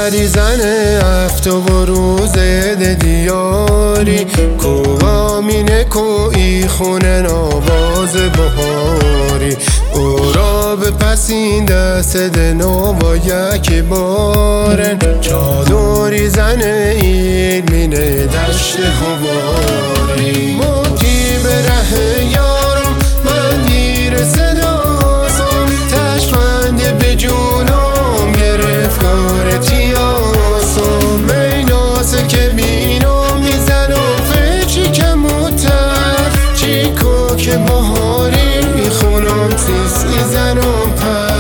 داری زن هفته و روز دیاری کوها مینه کوی خونه نواز بهاری او را به پسین دست دنو با یک بارن چادری زن ایل مینه دشت خواری موتی به ره یارم من دیر صداسم تشفند به جونم گرفت کارتی آسم میناسه که بینو میزنم فچی کموتر چیکو که بهاری خونم سیسی زنم پر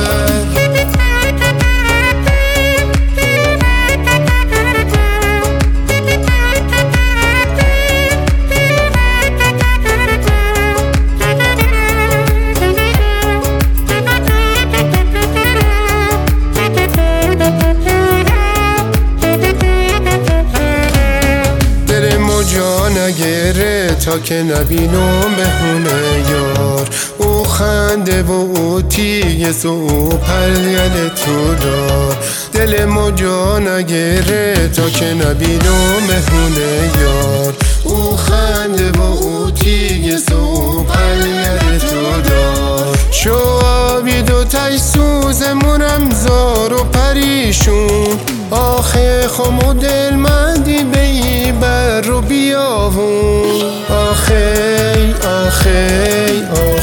نگره تا که نبینم بهونه یار او خنده و او تیگه سو پریل تو دار دل مجا نگره تا که نبینم بهونه یار او خنده و او تیگه سو پریل تو دار شو آبی دو تای سوزمونم زار و پریشون آخه خمو دل مندی بی بر رو بیاون آخی آخی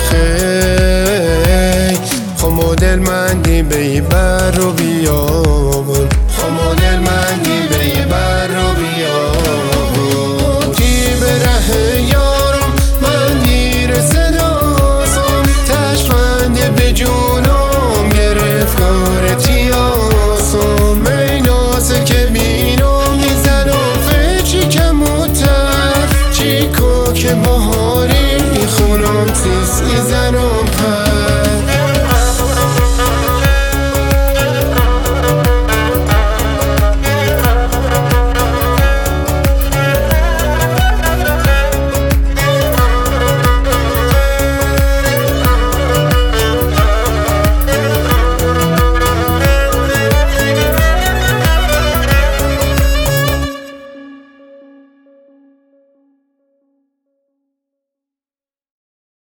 آخی خمو دل مندی بی بر رو بیاون خمو دل مندی بی بر رو بیاون کی به ره یارم من دیر صداسم تشفند به جونم گرفت کارتی آسم میناسه که بینم میزنم فچی کموتر چیکو که بهاری